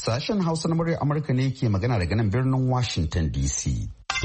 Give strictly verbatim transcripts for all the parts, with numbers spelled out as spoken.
Sashen Hausa na muryar Amurka ne ke magana daga nan birnin Washington D C.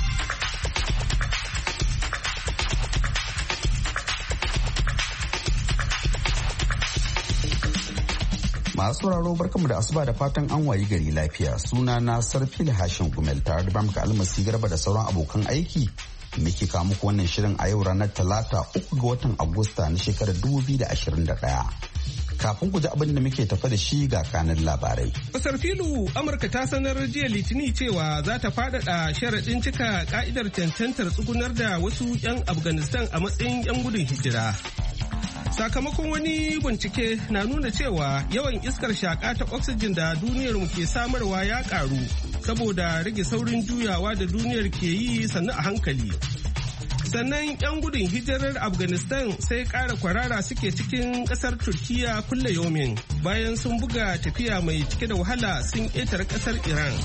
Masu sauraro barkamu da asuba da fatan an wayi gari lafiya. Suna na Sarfil Hashin Gumel tare da Bamka Almasi Garba da sauran abokan aiki. Muke kawo muku wannan shirin a yau ranar Talata uku ga watan Agusta na shekarar dubu biyu da ashirin da ɗaya. Kafin ku ji abin da muke tafa da shi ga kanin labarai. Kasar filu Amurka ta sanar jiya Litinin cewa za ta faɗaɗa sharaɗin cika ka'idar cancantar tsugunar da wasu 'yan Afghanistan a matsayin 'yan gudun hijira. Sakamakon wani bincike na nuna cewa yawan iskar shaka ta oxygen da duniyar mu ke samarwa ya karu saboda rage saurin juyawa da duniyar ke yi sannu a hankali. Sannan 'yan gudun hijirar Afghanistan sai ƙara kwarara suke cikin ƙasar Turkiya kulle yomin bayan sun buga tafiya mai cike da wahala sun ƙetare ƙasar Iran.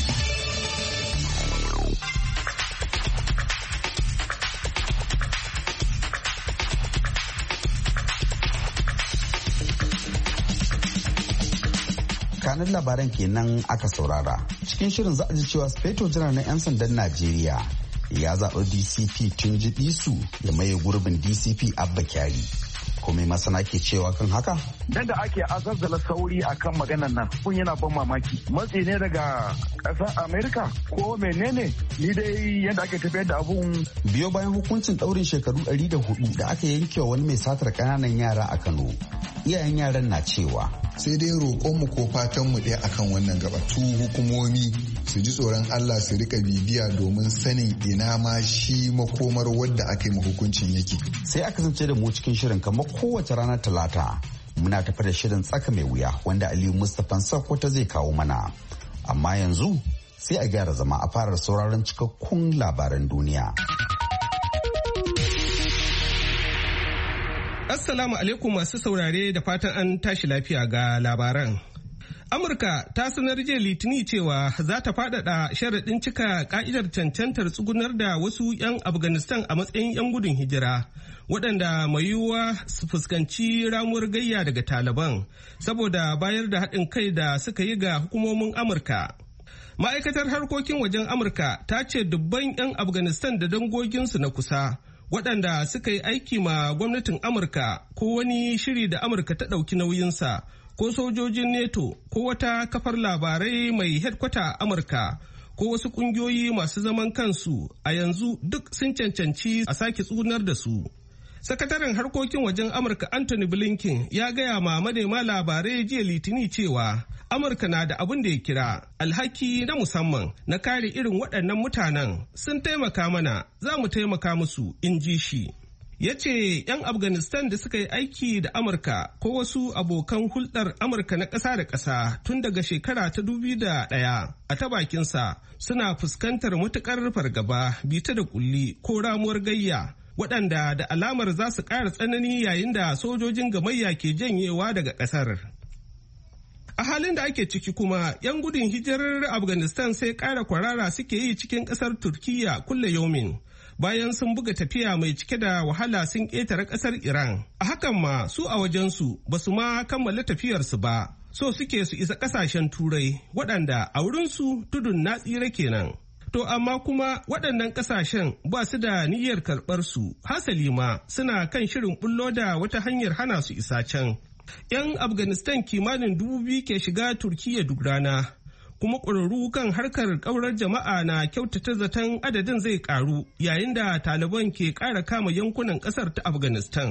Kanin labaran kenan aka saurara. Cikin shirin za a ji cewa Sufeto Janar na 'yan sandan Najeriya ya zaɓi D C P Tunji Disu ya maye gurbin D C P Abba Kyari. Kuma masana ke cewa kan haka? Dan da ake azazzala sauri akan maganan nan kun yana ban mamaki. Matsi ne daga ƙasar Amerika ko menene? Ni dai yadda ake tafiyar da abun. Biyo bayan hukuncin ɗaurin shekaru ɗari da hudu da aka yanke wa wani mai satar ƙananan yara a Kano. Iyayen yaran na cewa. Sai dai roƙonmu ko fatanmu ɗaya akan wannan gaba. Su hukumomi su ji tsoron Allah su rika bibiya domin sanin ina ma shi makomar wadda aka yi ma hukuncin yake. Sai aka zance da mu cikin shirin kamar kowace ranar Talata. Muna tafi da shirin tsaka mai wuya wanda Aliyu Mustapha Sakwata zai kawo mana. Amma yanzu sai a gyara zama a fara sauraron cikakkun labaran duniya. Assalamu alaikum masu saurare da fatan an tashi lafiya ga labaran. Amurka ta sanar jiya Litinin cewa za ta faɗaɗa sharaɗin cika ka'idar cancantar tsugunar da wasu 'yan Afghanistan a matsayin 'yan gudun hijira, waɗanda mai yiwuwa su fuskanci ramuwar gayya daga Taliban saboda bayar da haɗin kai da suka yi ga hukumomin Amurka. Ma'aikatar harkokin wajen Amurka ta ce dubban 'yan Afghanistan da dangoginsu na kusa waɗanda suka yi aiki ma gwamnatin Amurka ko wani shiri da Amurka ta ɗauki nauyinsa ko sojojin NATO ko wata kafar labarai mai hedkwata a Amurka ko wasu ƙungiyoyi masu zaman kansu a yanzu duk sun cancanci a sake tsugunar da su. Sakataren harkokin wajen Amurka Anthony Blinken ya gaya ma manema labarai jiya Litinin cewa Amurka na da abin da ya kira alhaki na musamman na kare irin waɗannan mutanen. Sun taimaka mana, za mu taimaka musu, in ji shi. Ya ce 'yan Afghanistan da suka yi aiki da Amurka ko wasu abokan hulɗar Amurka na ƙasa da ƙasa tun daga shekara ta dubu da ɗaya a ta bakinsa suna fuskantar matuƙar fargaba, bita da ƙulli ko ramuwar gayya waɗanda da alamar za su ƙara tsanani yayin da sojojin gamayya ke janyewa daga ƙasar. A halin da ake ciki kuma, 'yan gudun hijirar Afghanistan sai ƙara kwarara suke yi cikin ƙasar Turkiyya kulle yomin. Bayan sun buga tafiya mai cike da wahala sun ƙetare ƙasar Iran. A hakan ma su a wajensu ba su ma kammala tafiyarsu ba, so suke su isa ƙasashen Turai waɗanda a wurinsu tudun na tsira kenan. To amma kuma waɗannan ƙasashen ba su da niyyar karɓar su, hasali ma suna kan shirin bullo da wata hanyar hana su isa can. 'Yan Afghanistan kimanin dubu biyu ke shiga Turkiyya duk rana. Kuma ƙwararru kan harkar ƙaurar jama'a na kyautata zaton adadin zai ƙaru yayin da Taliban ke ƙara kama yankunan ƙasar ta Afghanistan.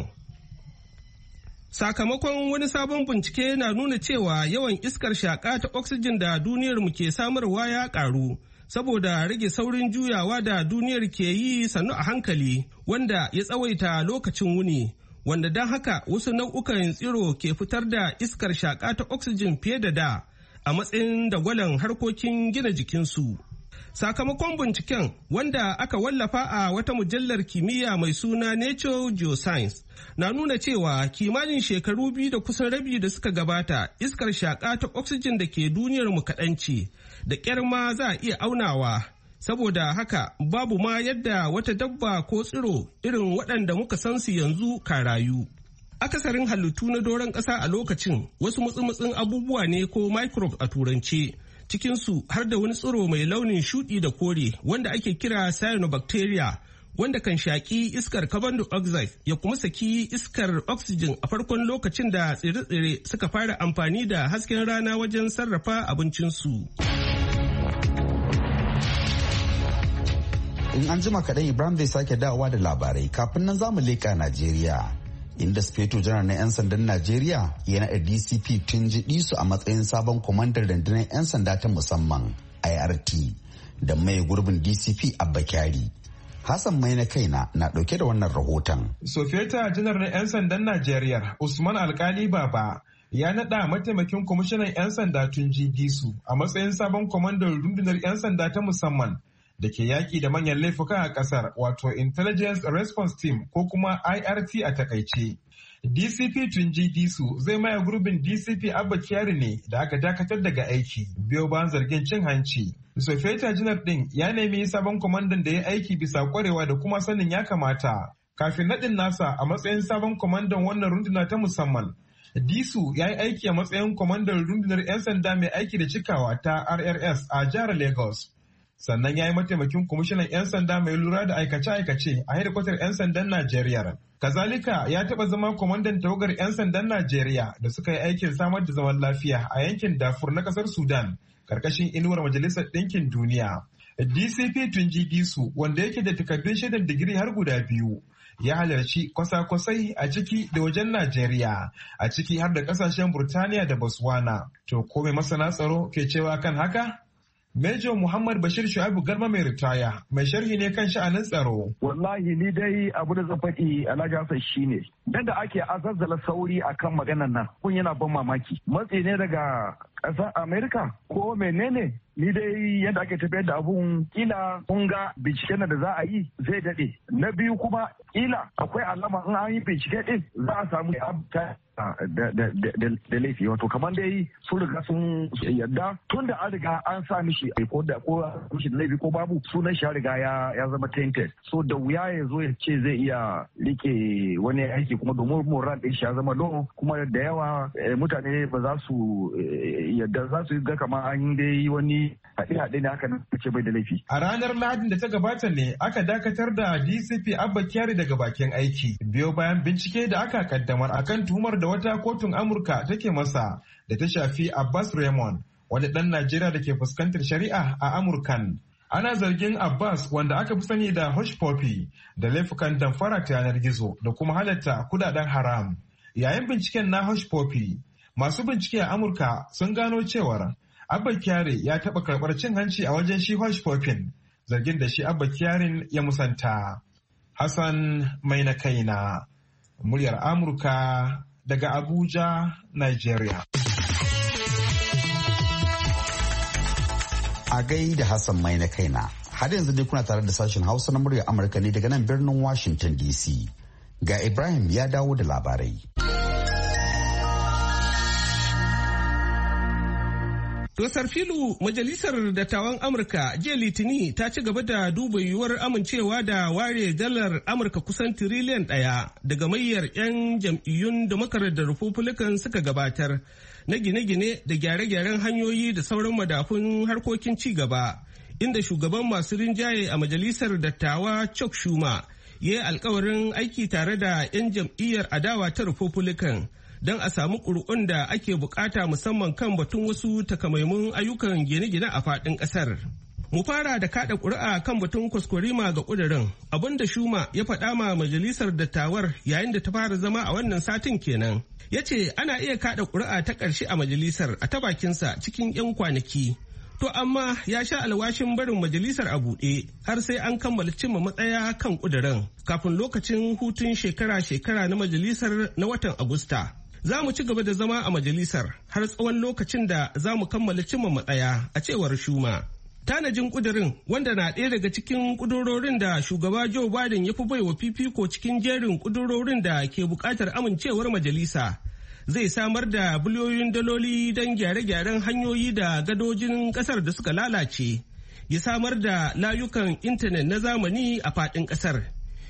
Sakamakon wani sabon bincike na nuna cewa yawan iskar shaƙa ta oxygen da duniyar mu ke samarwa ya ƙaru saboda rage saurin juyawa da duniyar ke yi sannu a hankali wanda ya tsawaita lokacin wuni, wanda don haka wasu nau'ukan tsiro ke fitar da iskar shaƙa ta oxygen fiye da da. A matsayin dagwalon harkokin gina jikinsu. Sakamakon binciken wanda aka wallafa a wata mujallar kimiyya mai suna Nature Geoscience na nuna cewa kimanin shekaru biyu da kusan rabi da suka gabata iskar shaƙa ta oxygen da ke duniyar mu kaɗan ce, da ƙyar ma za a iya aunawa. Saboda haka babu ma yadda wata dabba ko tsiro irin waɗanda muka san su yanzu ka rayu. Akasarin halittu na doron ƙasa a lokacin wasu mutsumutsun abubuwa ne ko microbe a turance, cikinsu har da wani tsiro mai launin shuɗi da kore wanda ake kira cyanobacteria, wanda kan shaƙi iskar carbon dioxide ya kuma saki iskar oxygen a farkon lokacin da tsire-tsire suka fara amfani da hasken rana wajen sarrafa abincinsu. In an jima kaɗan Ibrahim zai sake dawowa da labarai, kafin nan zamu leƙa Najeriya. Inda Sufeto Janar na 'yan sandan Najeriya ya naɗa D C P Tunji Disu a matsayin sabon kwamandan rundunar 'yan sanda ta musamman I R T da mai gurbin D C P Abba Kyari. Hassan mai na kaina na ɗauke da wannan rahoton. Sufeto Janar na 'yan sandan Najeriya Usman Alkali Baba ya naɗa mataimakin kwamishinan 'yan sanda Tunji Disu a matsayin sabon kwamandan rundunar 'yan sanda ta musamman da ke yaƙi da manyan laifuka a ƙasar, wato Intelligence Response Team ko kuma I R T a takaice. D C P Tunji Disu zai maye gurbin D C P Abba Kyari ne da aka dakatar daga aiki biyo bayan zargin cin hanci. Sofeta Janar ɗin ya nemi sabon kwamandan da ya aiki bisa ƙwarewa da kuma sanin ya kamata. Kafin naɗin nasa a matsayin sabon kwamandan wannan runduna ta musamman, Disu ya yi aiki a matsayin kwamandan rundunar 'yan sanda mai aiki da cikawa ta R R S a jihar Lagos. Sannan ya yi mataimakin kwamishinan 'yan sanda mai lura da aikace-aikace a hedikwatar 'yan sandan Najeriya. Kazalika ya taɓa zama kwamandan tawagar 'yan sandan Najeriya da suka yi aikin samar da zaman lafiya a yankin Darfur na ƙasar Sudan, ƙarƙashin inuwar Majalisar Ɗinkin Duniya. D C P Tunji Disu, wanda yake da takardun shaidar digiri har guda biyu, ya halarci kwasa-kwasai a ciki da wajen Najeriya, a ciki har da ƙasashen Burtaniya da Botswana. To ko mai masana tsaro ke cewa kan haka? Major Muhammad Bashir Shu'aibu Garba mai ritaya mai sharhi ne kan sha'anin tsaro. Wallahi ni dai abu da zan faɗi Alhaji Hassan shine dan da ake azazzala sauri akan maganar nan kun yana ban mamaki. Matsi ne daga ƙasar Amerika ko menene? Ni dai yadda ake tafiyar da abun kila kun ga binciken da za a yi zai daɗe. Na biyu kuma kila akwai alama in an yi bincike ɗin za a samu da laifi, wato kamar dai sun riga sun yadda tun da an riga an sa mishi ko da ko mishi da laifi ko babu sunan shi riga ya zama tainted, so da wuya ya zo ya ce zai iya rike wani aiki kuma domin moral ɗin shi ya zama low, kuma da yawa mutane ba za su yadda za su ga kamar an dai wani haɗe-haɗe ne haka ce bai da laifi. A ranar Lahadin da ta gabata ne aka dakatar da D C P Abba Kyari daga bakin aiki biyo bayan bincike da aka kaddamar akan tuhumar da wata kotun Amurka take masa da ta shafi Abbas Raymond, wani ɗan Najeriya da ke fuskantar shari'a a Amurkan. Ana zargin Abbas, wanda aka fi sani da Hush Puppy, da laifukan damfara ta yanar gizo da kuma halatta kudaden haram. Yayin binciken na Hush Puppy, masu bincike a Amurka sun gano cewar Abba Kyari ya taɓa karɓar cin hanci a wajen shi Hush Puppy, zargin da shi Abba Kyarin ya musanta. Hassan mai na kaina, muryar Amurka daga Abuja, Nigeria. A gai da Hassan mai na kaina, har yanzu dai kuna tare da sashen Hausa na muryar Amurka ne daga nan birnin Washington D C. Ga Ibrahim ya dawo da labarai. Dosar filu Majalisar Dattawan Amurka jiya Litini ta ci gaba da duba yiwuwar amincewa da ware dalar Amurka kusan tiriliyan ɗaya daga mayyar 'yan jam'iyyun Democrat da Republican suka gabatar na gine-gine da gyare-gyaren hanyoyi da sauran madafun harkokin ci gaba, inda shugaban masu rinjaye a Majalisar Dattawa Chuck Schumer ya yi alkawarin aiki tare da 'yan jam'iyyar adawa ta Republican don a samu ƙuri'un da ake bukata musamman kan batun wasu takamaimun ayyukan gine-gine a faɗin ƙasar. Mu fara da kaɗa ƙuri'a kan batun kwaskwarima ga ƙudurin, abin da Shuma ya faɗa ma majalisar dattawar yayin da ta fara zama a wannan satin kenan. Ya ce ana iya kaɗa ƙuri'a ta ƙarshe a majalisar a ta bakinsa cikin 'yan kwanaki. To amma ya sha alwashin barin majalisar a buɗe har sai an kammala cimma matsaya kan ƙudurin kafin lokacin hutun shekara-shekara na majalisar na watan Agusta. Za mu ci gaba da zama a majalisar har tsawon lokacin da za mu kammala cimma matsaya, a cewar Shuma. Tanajin kudirin, wanda na ɗaya daga cikin kudurorin da shugaba Joe Biden ya fi baiwa fifiko cikin jerin kudurorin da ke buƙatar amincewar majalisa, zai samar da biliyoyin daloli don gyare-gyaren hanyoyi da gadojin ƙasar da suka lalace, ya samar da layukan intanet na zamani a faɗin ƙasar,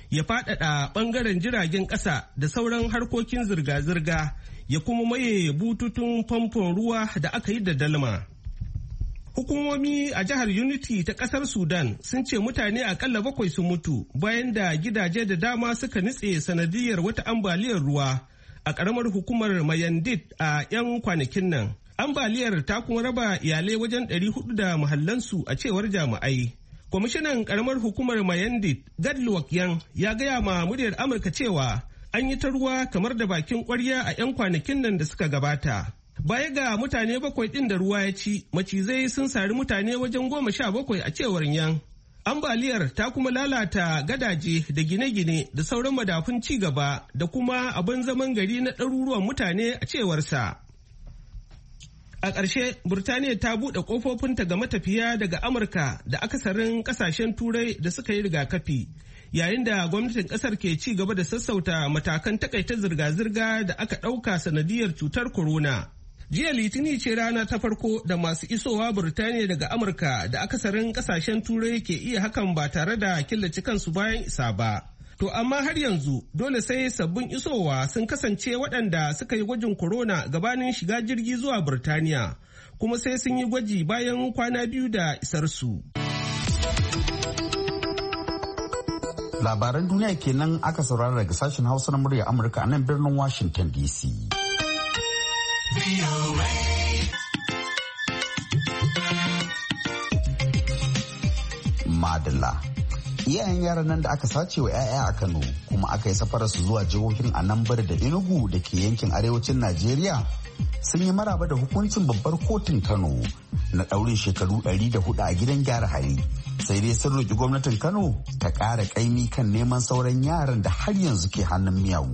ya faɗaɗa ɓangaren jiragen ƙasa da sauran harkokin zirga-zirga ya kuma maye bututun famfon ruwa da aka yi da dalma. Hukumomi a jihar Unity ta ƙasar Sudan sun ce mutane akalla bakwai sun mutu bayan da gidaje da dama suka nutse sanadiyar wata ambaliyar ruwa a ƙaramar hukumar Mayandit a 'yan kwanakin nan. Ambaliyar ta kuma raba iyalai wajen ɗari hudu da muhallansu a cewar jami'ai. Kwamishinan karamar hukumar Mayandit Gadluwak Yang ya gaya ma muryar Amurka cewa an yi ta ruwa kamar da bakin kwarya a 'yan kwanakin nan da suka gabata. Baya ga mutane bakwai ɗin da ruwa ya ci, macizai sun sari mutane wajen goma sha bakwai a cewar Yang. Ambaliyar ta kuma lalata gadaje da gine-gine da sauran madafun ci gaba da kuma abin zaman gari na ɗaruruwan mutane a cewarsa. A ƙarshe, Burtaniya ta buɗe ƙofofinta ga matafiya daga Amurka da akasarin ƙasashen Turai da suka yi rigakafi, yayin da gwamnatin ƙasar ke ci gaba da sassauta matakan takaita zirga-zirga da aka ɗauka sanadiyar cutar corona. Jiya Litini ce rana ta farko da masu isowa Burtaniya daga Amurka da akasarin ƙasashen Turai ke iya hakan ba tare da killace kansu bayan isa ba. To amma har yanzu dole sai sabbin isowa sun kasance waɗanda suka yi gwajin corona gabanin shiga jirgi zuwa Burtaniya, kuma sai sun yi gwaji bayan kwana biyu da isar su. Labaran duniya kenan aka saurara daga sashen Hausa na murya Amurka a nan birnin Washington D C. Madalla. Iyayen yaran nan da aka sace wa 'ya'ya a Kano kuma aka yi safararsu zuwa jihohin Anambra da Enugu da ke yankin arewacin Najeriya sun yi maraba da hukuncin babbar kotun Kano na ɗaurin shekaru ɗari da hudu a gidan gyara hali. Sai dai sun roƙi gwamnatin Kano ta ƙara ƙaimi kan neman sauran yaran da har yanzu ke hannun miyagu.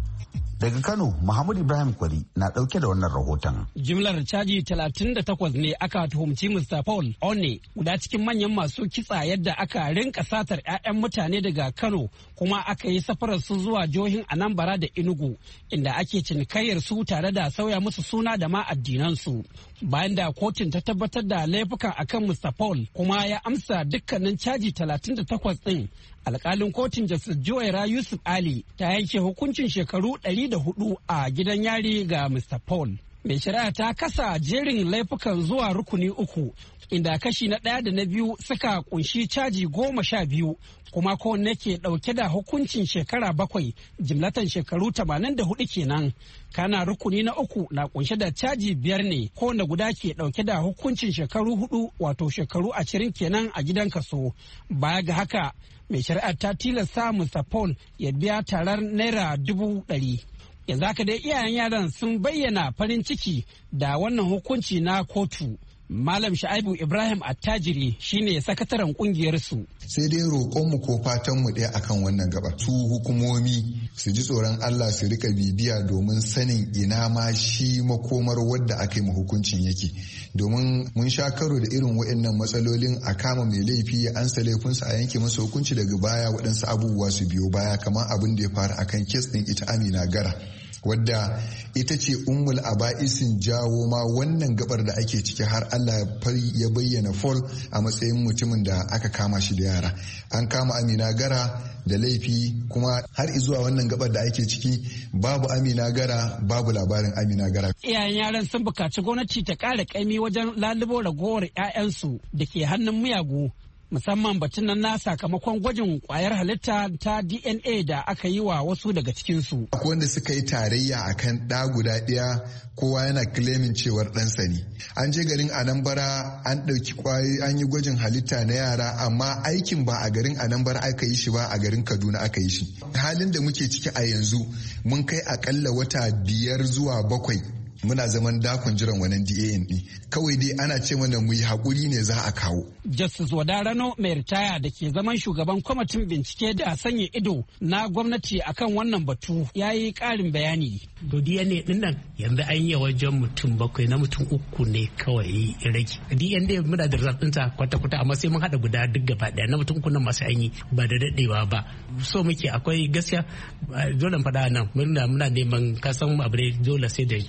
Daga Kano, Muhammad Ibrahim Kwari na ɗauke da wannan rahoton. Jimlar caji talatin da takwas ne aka tuhumci Mister Paul One, guda cikin manyan masu kitsa yadda aka rinka satar 'ya'yan mutane daga Kano kuma aka yi safarar su zuwa jihohin Anambra da Enugu, inda ake cinikayyar su tare da sauya musu suna da ma addinansu. Bayan da kotun ta tabbatar da laifukan akan Mister Paul kuma ya amsa dukkanin caji talatin da takwas ɗin, alkalin kotun Justice Joyera Yusuf Ali ta yanke hukuncin shekaru ɗari da hudu a gidan yari ga Mister Paul. Mai shari'a ta kasa jerin laifukan zuwa rukuni uku, inda kashi na ɗaya da na biyu suka kunshi caji goma sha biyu, kuma kowanne ke ɗauke da hukuncin shekara bakwai, jimlatan shekaru tamanin da hudu kenan. Kana rukuni na uku na kunshe da caji biyar ne, kowanne guda ke ɗauke da hukuncin shekaru hudu, wato shekaru ashirin kenan a gidan kaso. Baya ga haka, mai shari'ar ta tilasta Mister Paul ya biya tarar naira dubu ɗari. Yanzu haka dai iyayen yaran sun bayyana farin ciki da wannan hukunci na kotu. Malam Sha'ibu Ibrahim Attajiri shine sakataren kungiyar su. Sai dai roƙonmu ko fatanmu ɗaya akan wannan gaba. Su hukumomi su ji tsoron Allah su rika bibiya domin sanin ina ma shi makomar wadda aka yi hukuncin yake. Domin mun sha karo da irin waɗannan matsalolin a kama mai laifi ya ansa laifinsa a yanke masa hukunci daga baya waɗansu abubuwa su biyo baya kamar abin da ya faru akan kes ɗin ita Amina Gara. Wadda ita ce ummul aba'isin jawo ma wannan gabar da ake ciki har Allah ya bayyana Paul a matsayin mutumin da aka kama shi da yara. An kama Amina Gara da laifi kuma har izuwa wannan gabar da ake ciki babu Amina Gara, babu labarin Amina Gara. Iyayen yaran sun bukaci gwamnati ta ƙara ƙaimi wajen lalubo ragowar 'ya'yansu da ke hannun miyagu, musamman batun nan na sakamakon gwajin kwayar halitta ta D N A da aka yi wa wasu daga cikinsu. Akwai wanda suka yi tarayya akan ɗa guda ɗaya, kowa yana claiming cewar ɗansa ne. An je garin Anambra an ɗauki kwayoyi an yi gwajin halitta na yara, amma aikin ba a garin Anambra aka yi shi ba, a garin Kaduna aka yi shi. Halin da muke ciki a yanzu mun kai akalla wata biyar zuwa bakwai muna zaman dakon jiran wannan D A N ɗin. Kawai dai ana ce mana mu yi haƙuri ne za a kawo. Justice Wadarano mai ritaya da ke zaman shugaban kwamitin bincike da sanya ido na gwamnati akan wannan batu ya yi ƙarin bayani. To D N A ɗin nan yanzu an yi wajen mutum bakwai, na mutum uku ne kawai rage. D N A muna da result ɗinta kwata-kwata, amma sai mun haɗa guda duk gaba ɗaya, na mutum uku nan masu an yi ba da daɗewa ba. So muke akwai gaskiya dole faɗa nan muna muna neman kasan abu ne dole sai da involvement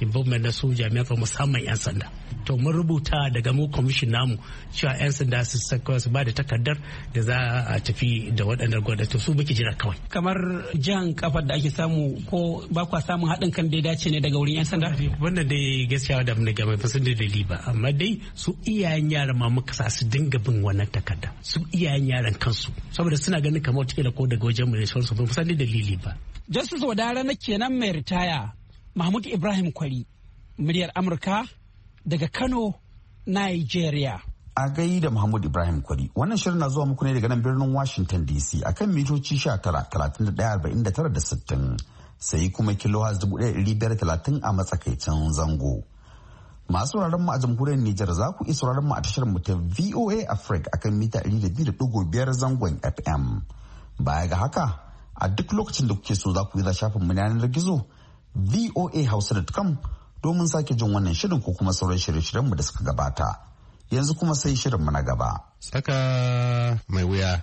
na su jami'an tsaro musamman 'yan sanda. To mun rubuta daga mu kwamishin namu cewa 'yan sanda su saka su ba da takardar da za a tafi da waɗannan gwamnati su baki jira kawai. Kamar jan kafar da ake samu ko ba kwa samun haɗin kan da ya dace ne daga wurin 'yan sanda? Wannan dai gaskiya da mun ga mai fasin da dalili ba, amma dai su iyayen yaran ma muka sa su dinga bin wannan takarda. Su iyayen yaran kansu saboda suna ganin kamar wata ko daga wajen mu ne sauransu ba san da dalili ba. Justice Wadara na kenan mai ritaya Mahmud Ibrahim Kwari, muryar Amurka daga Kano, Nigeria. A gai da Muhammad Ibrahim Kwari, wannan shirin na zuwa muku ne daga nan birnin Washington D C akan mitoci sha tara, talatin da ɗaya, arba'in da tara da sittin, sai kuma kilohertz dubu ɗaya ɗari biyar talatin a matsakaicin zango. Masu sauraron mu a jamhuriyar Nijar za ku iya sauraron mu a tashar mu ta V O A Africa akan mita ɗari da biyu da ɗigo biyar zangon F M. Baya ga haka, a duk lokacin da kuke so za ku yi za shafin mu na yanar gizo v o a hausa dot com domin sake jin wannan shirin ko kuma sauran shirye-shiryen mu da suka gabata. Yanzu kuma sai shirin mu na gaba. Tsaka mai wuya.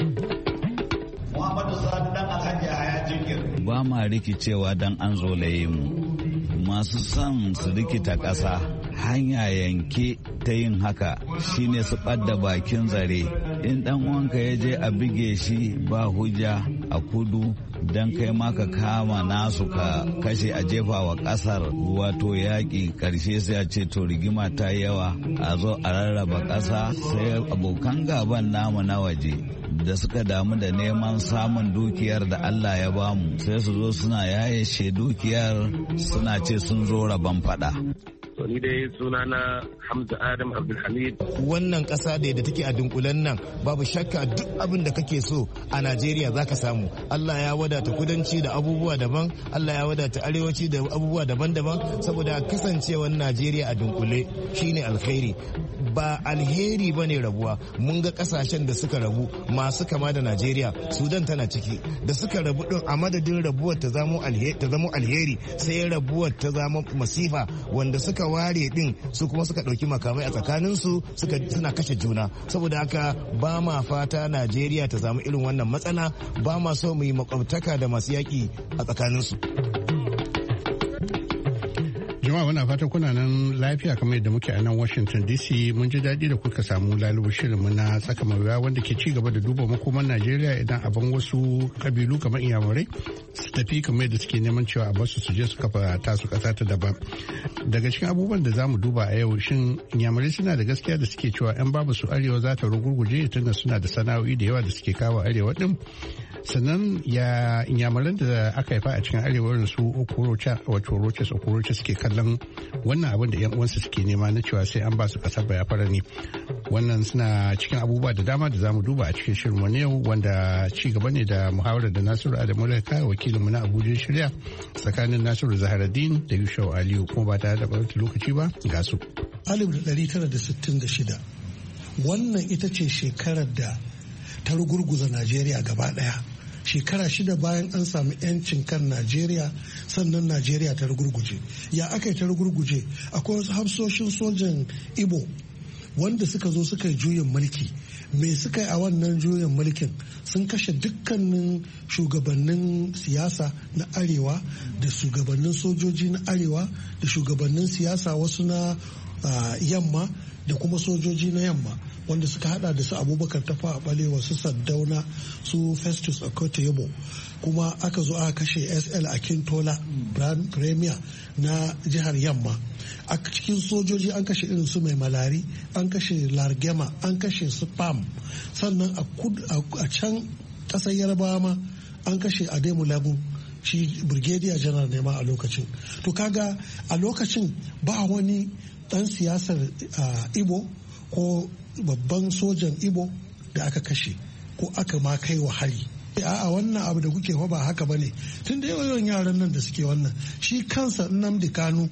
Muhammadu Sani dan Alhaji Haya Jingir. Ba ma rikicewa dan an zolaye mu. Masu son su rikita ƙasa hanya yanke ta yin haka shine su ɓadda bakin zare. In ɗan uwanka ya je a bige shi ba hujja a kudu don kai ma ka kama nasu ka kashe a jefa wa ƙasar wato yaƙi ƙarshe sai a ce to rigima ta yawa a zo a rarraba ƙasa sai abokan gaban namu na waje da suka damu da neman samun dukiyar da Allah ya bamu sai su zo suna yayashe dukiyar suna ce sun zo rabon fada. To ni dai suna na Hamza Adam Abdulhamid. Wannan ƙasa da yadda take a dunkulen nan babu shakka duk abin da kake so a Najeriya zaka samu. Allah ya wadata kudanci da abubuwa daban, Allah ya wadata arewaci da abubuwa daban-daban saboda kasancewar Najeriya a dunkule shine alkhairi. Ba alheri bane rabuwa. Mun ga kasashen da suka rabu masu kama da Najeriya, Sudan tana ciki, da suka rabu din a madadin rabuwar ta zamo alheri sai rabuwar ta zama masifa wanda suka ware din su kuma suka dauki makamai a tsakaninsu suka suna kashe juna. Saboda haka ba ma fata Najeriya ta samu irin wannan matsala, ba ma so mu yi makwabtaka da masu yaki a tsakaninsu. Jama'a muna fata kuna nan lafiya kamar yadda muke a nan Washington D C. Mun ji daɗi da kuka samu lalubu shirinmu na tsaka mai wuya wanda ke ci gaba da duba makoman Najeriya idan abin wasu kabilu kamar Iyamurai su tafi kamar yadda suke neman cewa a basu su je su kafa tasu ƙasa ta daban. Daga cikin abubuwan da zamu duba a yau shin Iyamurai suna da gaskiya da suke cewa 'yan babu su arewa za ta rugurguje tunda suna da sana'o'i da yawa da suke kawo arewa din. Sannan ya Iyamuran da aka haifa a cikin arewa su Okorocha wato Roches Okorocha suke kallon wannan abin da 'yan uwansu suke nema na cewa sai an ba su kasar bayafara ne. Wannan suna cikin abubuwa da dama da zamu duba a cikin shirin wani yau wanda ci gaba ne da muhawarar da Nasiru Adamu Raka wakilinmu na Abuja shirya tsakanin Nasiru Zaharaddin da Yushau Aliyu kuma ba tare da ɓarta lokaci ba ga su. alif da ɗari tara da sittin da shida wannan ita ce shekarar da ta rugurguza Najeriya gaba ɗaya. Shekara shida bayan an samu 'yancin kan Najeriya sannan Najeriya ta rugurguje. Ya aka yi ta rugurguje? Akwai wasu hafsoshin sojan Igbo wanda suka zo suka yi juyin mulki. Me suka yi a wannan juyin mulkin? Sun kashe dukkanin shugabannin siyasa na arewa da shugabannin sojoji na arewa da shugabannin siyasa wasu na uh, yamma da kuma sojoji na yamma wanda suka hada da su Abubakar Tafa a Balewa, su Saddauna, su Festus Okote-Yebo. Kuma aka zo aka kashe S L Akintola Premier na jihar Yamma. A cikin sojoji an kashe irin su Mai Malari, an kashe Largema, an kashe su Pam. Sannan a can kasar Yarbawa ma an kashe Ademulagu, shi Brigadier General ne ma a lokacin. To kaga a lokacin ba wani dan siyasar Igbo ko babban sojan Igbo da aka kashe ko aka ma kai wa hari. A'a wannan abu da kuke ba haka bane. Tun da yawan yaran nan da suke wannan, shi kansa Nnamdi Kanu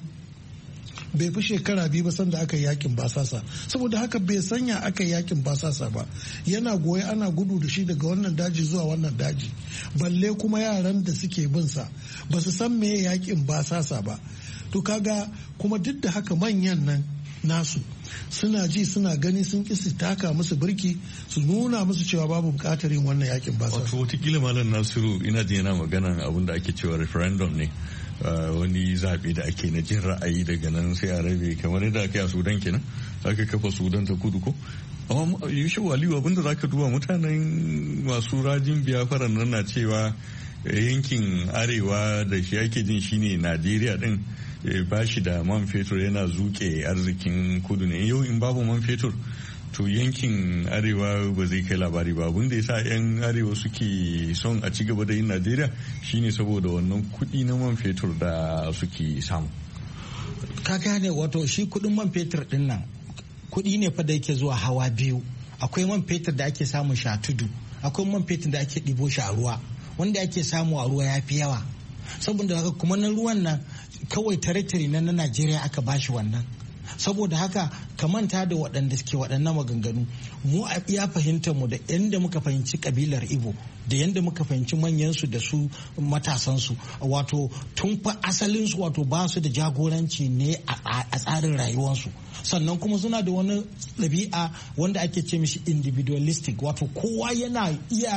bai fi shekara biyu ba sanda aka yi yakin basasa, saboda haka bai sanya aka yi yakin basasa ba. Yana goye ana gudu da shi daga wannan daji zuwa wannan daji, balle kuma yaran da suke bin sa ba su san me yakin basasa ba. To kaga kuma duk da haka manyan nan nasu suna ji suna gani sun ki su taka musu birki su nuna musu cewa babu bukatar yin wannan yakin ba. Wato watakila malam Nasiru ina jin yana magana abin da ake cewa referendum ne wani zaɓe da ake na jin ra'ayi daga nan sai a rabe kamar yadda aka yi a Sudan kenan aka kafa Sudan ta kudu ko. Amma Yusuf Aliyu abinda za ka duba mutanen masu rajin biyafaran nan na cewa yankin arewa da shi ake jin shine Najeriya din ba shi da man fetur yana zuke arzikin kudu ne. Yau in babu man fetur to yankin arewa ba zai kai labari ba. Abin da ya sa 'yan arewa suke son a ci gaba da yin Najeriya shine saboda wannan kuɗi na man fetur da suke samu. Ka gane wato shi kuɗin man fetur din nan kuɗi ne fa da yake zuwa hawa biyu. Akwai man fetur da ake samun shi a tudu, akwai man fetur da ake ɗibo shi a ruwa, wanda ake samu a ruwa ya fi yawa. Saboda haka kuma na ruwan nan kawai tare-tare na Najeriya aka bashi wannan. Saboda haka ka manta da waɗanda suke waɗannan maganganu. Mu a iya fahimtar mu da yadda muka fahimci kabilar Igbo da yadda muka fahimci manyansu da su matasansu, wato tun fa asalinsu wato ba su da jagoranci ne a tsarin rayuwarsu. Sannan kuma suna da wani ɗabi'a wanda ake ce mishi individualistic, wato kowa yana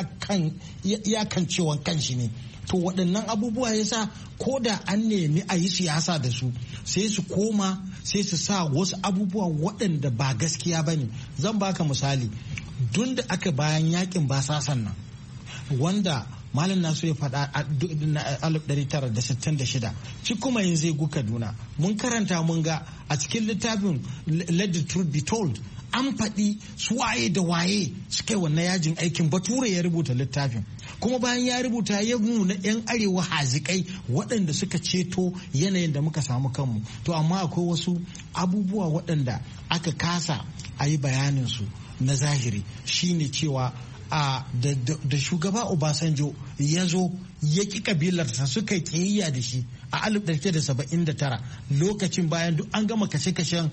iyakan cewa kanshi ne. To waɗannan abubuwa yasa ko da an nemi a yi siyasa da su sai su koma sai su sa wasu abubuwa waɗanda ba gaskiya ba ne. Zan baka misali, dun da aka bayan yakin basasan nan wanda Malam Nasu ya faɗa a alif ɗari tara da sittin da shida ci kuma yin zai gu Kaduna mun karanta mun ga a cikin littafin Let the Truth Be Told an faɗi su waye da waye suka yi wannan yajin aikin. Bature ya rubuta littafin, kuma bayan ya rubuta ya nuna 'yan arewa hazikai waɗanda suka ceto yanayin da muka samu kanmu. To amma akwai wasu abubuwa waɗanda aka kasa a yi bayaninsu na zahiri, shine cewa a da, da, da shugaba Obasanjo ya zo ya ki kabilarsa suka kiyayya da shi a alif ɗari da saba'in da tara lokacin bayan duk an gama kashe-kashen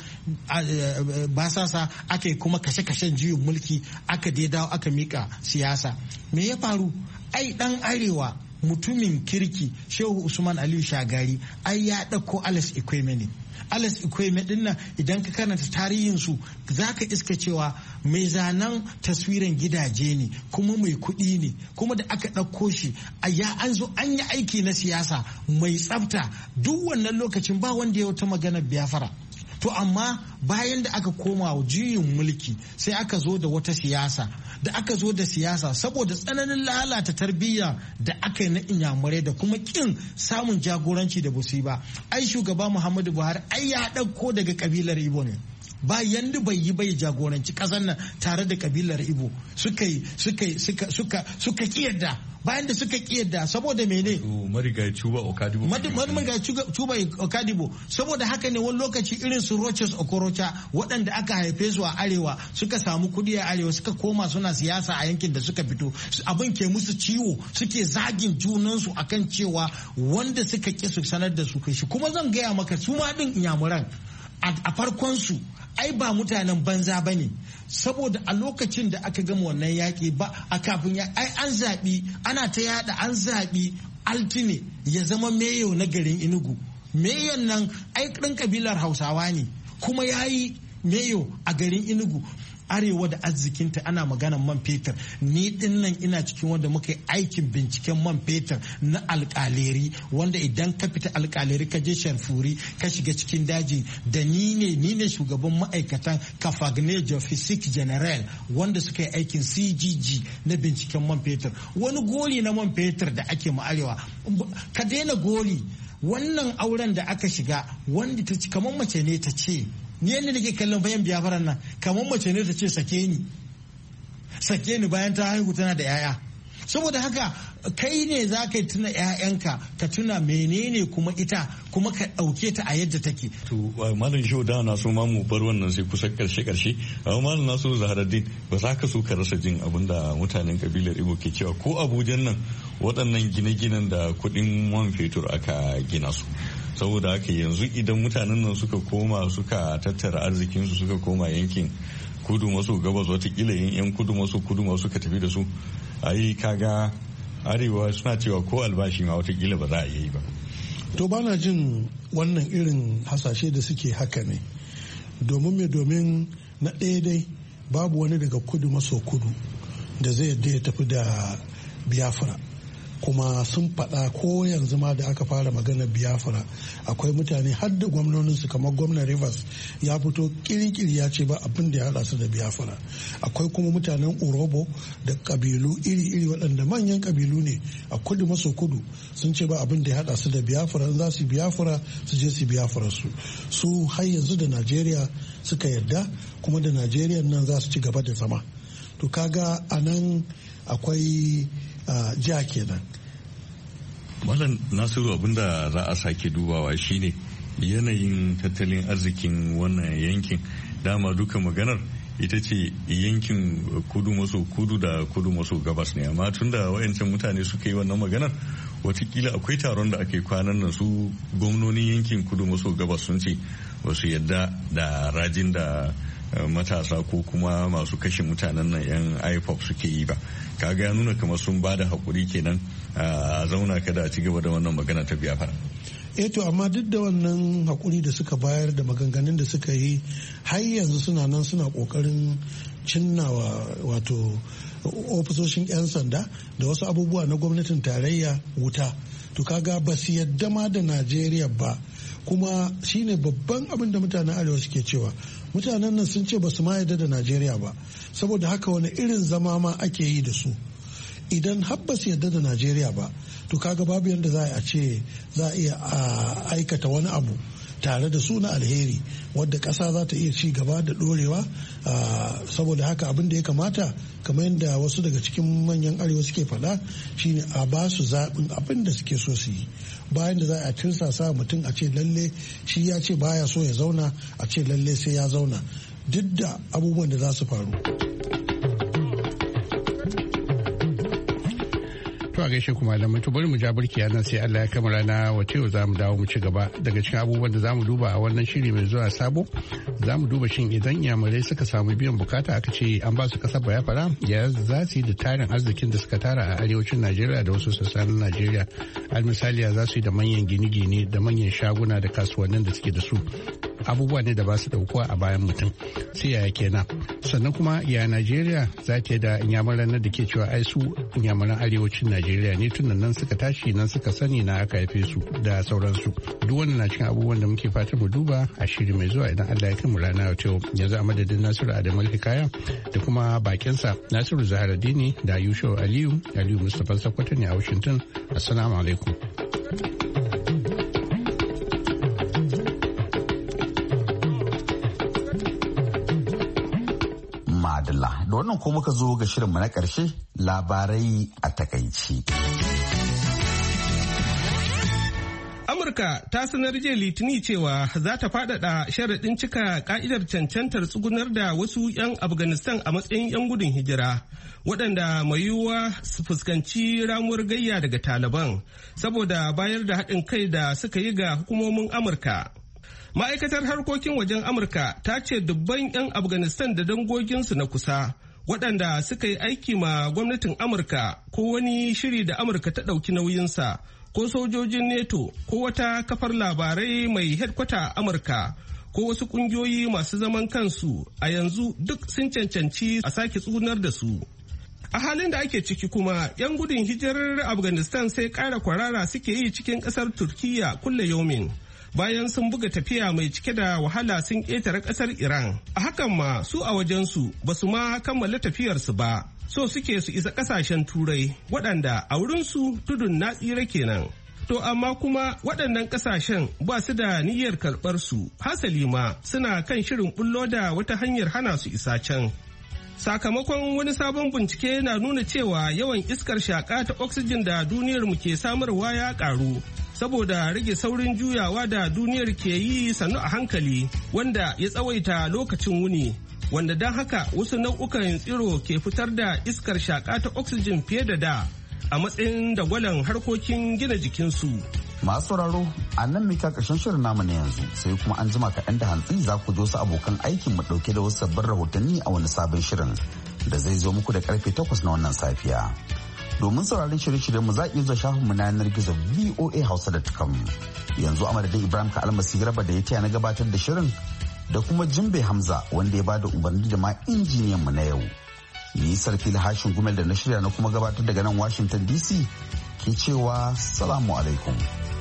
basasa aka yi kuma kashe-kashen juyin mulki aka dai dawo aka mika siyasa. Me ya faru? Ai dan arewa mutumin kirki Shehu Usman Aliyu Shagari ai ya ɗauko Alex Ikweme ne. Alex Ikweme din nan idan ka karanta tarihinsu za ka iska cewa mai zanen taswiran gidaje ne kuma mai kuɗi ne, kuma da aka ɗauko shi a ya an zo an yi aiki na siyasa mai tsafta. Duk wannan lokacin ba wanda ya wata magana Biafra. To amma bayan da aka koma juyin mulki sai aka zo da wata siyasa, da aka zo da siyasa saboda tsananin lalata tarbiyya da aka yi na inyamurai da kuma kin samun jagoranci da busi ba. Ai shugaba Muhammadu Buhari ai ya ɗauko daga kabilar Igbo ne. Ba yanda bai yi bai jagoranci ƙasar nan tare da kabilar Igbo suka yi suka suka suka suka kiyarda. Bayan da suka kiyarda saboda mene? Marigayi Chuba Okadibo. Marigayi Chuba Okadibo. Saboda haka ne wani lokaci irin su Roches Okorocha waɗanda aka haife su a arewa suka samu kuɗi a arewa suka koma suna siyasa a yankin da suka fito. Abin ke musu ciwo, suke zagin junansu akan cewa wanda suka ƙi su sanar da su kai shi. Kuma zan gaya maka su ma ɗin inyamuran a farkon su ai ba mutanen banza ba ne, saboda a lokacin da aka gama wannan yaƙi ba a kafin ya ai an zaɓi ana ta yada an zaɓi Altine ya zama meyo na garin Enugu. Meyon nan ai ɗan kabilar Hausawa ne kuma ya yi meyo a garin Enugu. Arewa da arzikinta ana maganan man fetur. Ni din nan ina cikin wanda muka yi aikin binciken man fetur na alkaleri, wanda idan ka fita alkaleri ka je Sharfuri ka shiga cikin daji da ni ne ni ne shugaban ma'aikatan Kafagne Geophysics General wanda suka yi aikin C G G na binciken man fetur. Wani goli na man fetur da ake ma arewa ka daina goli. Wannan auren da aka shiga wanda ta ci kamar mace ne ta ce ni yadda nake kallon bayan biyafaran nan kamar mace ne ta ce sake ni sake ni bayan ta haihu tana da yaya. Saboda haka kai ne za ka tuna yayanka ka tuna menene kuma ita kuma ka ɗauke ta a yadda take. To malam Shehu da na so ma mu bar wannan sai kusa karshe karshe. Amma malam Nasu Zaharaddin ba za ka so ka rasa jin abin da mutanen kabilar Igbo ke cewa ko Abuja nan waɗannan gine-ginen da kuɗin man fetur aka gina su. Saboda haka yanzu idan mutanen nan suka koma suka tattara arzikinsu suka koma yankin kudu maso gabas, watakila yin yan kudu maso kudu maso suka tafi da su, ayi kaga arewa suna cewa ko albashi ma watakila ba za a yi ba. To bana jin wannan irin hasashe da suke haka ne, domin me domin na ɗaya dai babu wani daga kudu maso kudu da zai yadda ya tafi da Biafra. kuma sun faɗa ko yanzu ma da aka fara magana Biafra akwai mutane har da gwamnoninsu kamar gwamnan Rivers ya fito kirikiri ya ce ba abin da ya haɗa su da Biafra. Akwai kuma mutanen Urobo da kabilu iri-iri waɗanda manyan kabilu ne a kudu maso kudu sun ce ba abin da ya haɗa su da Biafra, za su Biafra su je su Biafra su su har yanzu da Najeriya suka yarda kuma da Najeriya nan za su ci gaba da zama. To kaga a nan akwai Uh, ja kenan. Malam Nasiru, abinda za a sake dubawa shine yanayin tattalin arzikin wannan yankin. Dama duka maganar ita ce yankin kudu maso kudu da kudu maso gabas ne, amma tun da wayancan mutane suka yi wannan maganar watakila akwai taron da ake kwanan nan su gwamnonin yankin kudu maso gabas sun ce wasu yadda da rajin da matasa ko kuma masu kashe mutanen nan yan I P O B suke yi ba. Kaga ya nuna kamar sun ba da haƙuri kenan a zauna kada a ci gaba da wannan magana ta Biafra. eh to amma duk da wannan haƙuri da suka bayar da maganganun da suka yi har yanzu suna nan suna ƙoƙarin cinnawa wato ofisoshin 'yan sanda da wasu abubuwa na gwamnatin tarayya wuta. To kaga ba su yadda ma da Najeriya ba, kuma shine babban abin da mutanen arewa suke cewa mutanen nan sun ce ba su ma yadda da Najeriya ba, saboda haka wani irin zama ma ake yi da su. Idan har ba su yadda da Najeriya ba, to kaga babu yadda za a ce za a iya aikata wani abu tare da su na alheri wadda ƙasa za ta iya ci gaba da ɗorewa. Saboda haka abin da ya kamata kamar yadda wasu daga cikin manyan arewa suke faɗa shine a ba su zaɓin abin da suke so su yi, bayan da za a tirsasa mutum a ce lalle shi ya ce baya so ya zauna a ce lalle sai ya zauna, duk da abubuwan da za su faru. To a gaishe kuma da mutu bari mu ja burki nan sai Allah ya kama rana wace yau za mu dawo mu ci gaba. Daga cikin abubuwan da za mu duba a wannan shiri mai zuwa sabo, za mu duba shin idan iyamurai suka samu biyan bukata aka ce an ba su kasar Biafra, ya za su yi da tarin arzikin da suka tara a arewacin Najeriya da wasu sassan Najeriya. Al misali za su yi da manyan gine-gine da manyan shaguna da kasuwannin da suke da su. Abubuwa ne da ba su daukuwa a bayan mutum, sai yaya kenan. Sannan kuma ya Najeriya za ta yi da inyamuran da ke cewa ai su inyamuran arewacin Najeriya ne tun nan suka tashi nan suka sani na aka haife su da sauransu. Duk wannan na cikin abubuwan da muke fatan mu duba a shiri mai zuwa idan Allah ya kai mu rana yau. Yanzu a madadin Nasiru Adamu Hikaya da kuma bakinsa Nasiru Zaharaddini da Yusuf Aliyu Aliyu Mustapha Sakwato ne a Washington. Assalamu alaikum. Da wannan ko muka zo ga shirinmu na ƙarshe, labarai a takaici. Amurka ta sanar jiya Litini cewa za ta faɗaɗa sharaɗin cika ƙa'idar cancantar tsugunar da wasu 'yan Afghanistan a matsayin 'yan gudun hijira, waɗanda mai yiwuwa su fuskanci ramuwar gayya daga Taliban saboda bayar da haɗin kai da suka yi ga hukumomin Amurka. Ma'aikatar harkokin wajen Amurka ta ce dubban 'yan Afghanistan da dangoginsu na kusa waɗanda suka yi aiki ma gwamnatin Amurka ko wani shiri da Amurka ta ɗauki nauyinsa ko sojojin NATO ko wata kafar labarai mai hedkwata Amurka ko wasu ƙungiyoyi masu zaman kansu a yanzu duk sun cancanci a sake tsugunar da su. A halin da ake ciki kuma 'yan gudun hijirar Afghanistan sai ƙara kwarara suke yi cikin ƙasar Turkiyya kulle yaumin. Bayan sun buga tafiya mai cike da wahala sun ƙetare ƙasar Iran. A hakan ma su a wajensu ba su ma kammala tafiyarsu ba, so suke su isa ƙasashen Turai waɗanda a wurinsu tudun na tsira kenan. To amma kuma waɗannan ƙasashen ba su da niyyar karɓar su, hasali ma suna kan shirin bullo da wata hanyar hana su isa can. Sakamakon wani sabon bincike na nuna cewa yawan iskar shaƙa ta oxygen da duniyarmu ke samarwa ya ƙaru. Saboda rage saurin juyawa da duniyar ke yi sannu a hankali wanda ya tsawaita lokacin wuni, wanda don haka wasu nau'ukan tsiro ke fitar da iskar shaƙa ta oxygen fiye da da a matsayin dagwalon harkokin gina jikinsu. Masu sauraro a nan mika ƙarshen shirin namu na yanzu, sai kuma an jima kaɗan da hantsi za ku ji wasu abokan aikin mu ɗauke da wasu sabbin rahotanni a wani sabon shirin da zai zo muku da karfe takwas na wannan safiya. Domin sauraron shirye-shiryen mu za a iya zuwa shafinmu na yanar gizo v o a hausa dot com. Yanzu a madadin Ibrahim ka almasi garba da ya taya na gabatar da shirin da kuma Jimbe Hamza wanda ya bada umarni da ma injiniyan mu na yau. Ni Sarfil Hashin Gumel da na shirya na kuma gabatar daga nan Washington D C ke cewa salamu alaikum.